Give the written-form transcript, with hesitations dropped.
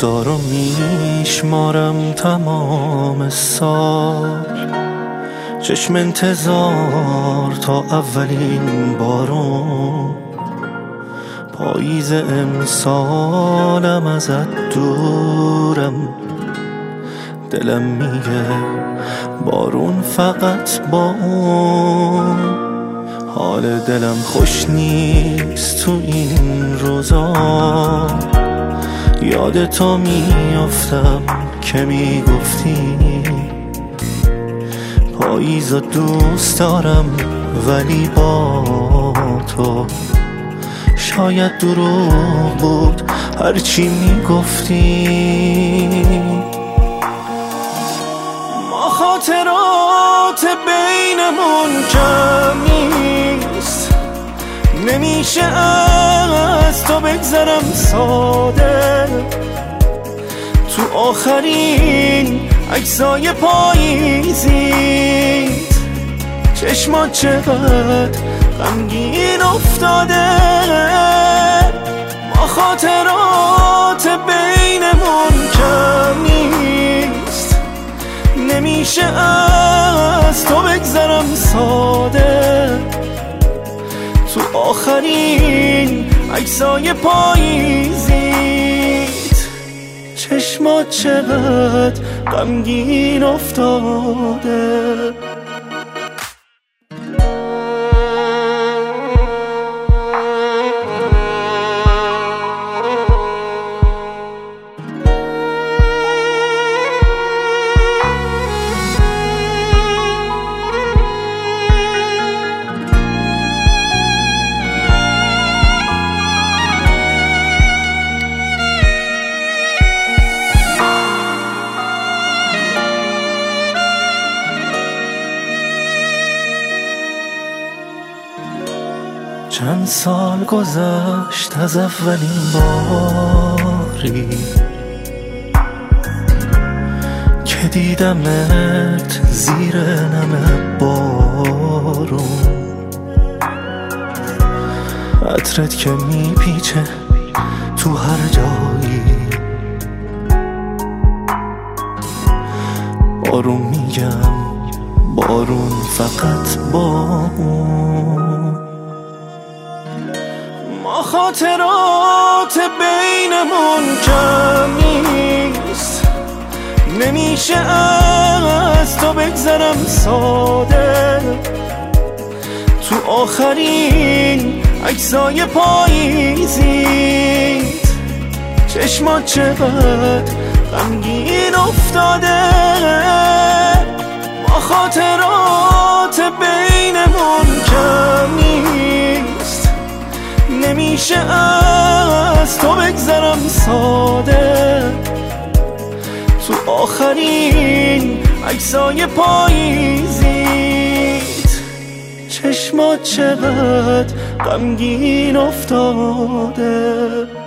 روزا رو میشمارم تمام سال، چشم انتظار تا اولین بارون. پاییز امسالم ازت دورم، دلم میگه بارون فقط با اون. حال دلم خوش نیست تو این روزا، یادتو میافتم که میگفتی پاییزا دوست دارم ولی با تو. شاید دروغ بود هرچی میگفتی، ما خاطرات بینمون کم نیست، نمیشه از تو بگذرم ساده. تو آخرین عکسای پاییزیت چشمات چقدر غمگین افتاده. ما خاطرات بینمون کم نیست، نمیشه از تو بگذرم ساده. تو آخرین عکسای پاییزیت چشمات چقدر غمگین افتاده. چند سال گذشت از اولین باری که دیدمت زیر نم بارون. عطرت که میپیچه تو هر جایی، بارون میگم بارون فقط با اون. ما خاطرات بینمون کم نیست، نمیشه از تو بگذرم ساده. تو آخرین عکسای پاییزیت چشمات چقدر غمگین افتاده. ما خاطرات بینمون کم نیست، نمیشه از تو بگذرم ساده. تو آخرین عکسای پاییزیت چشمات چقدر غمگین افتاده.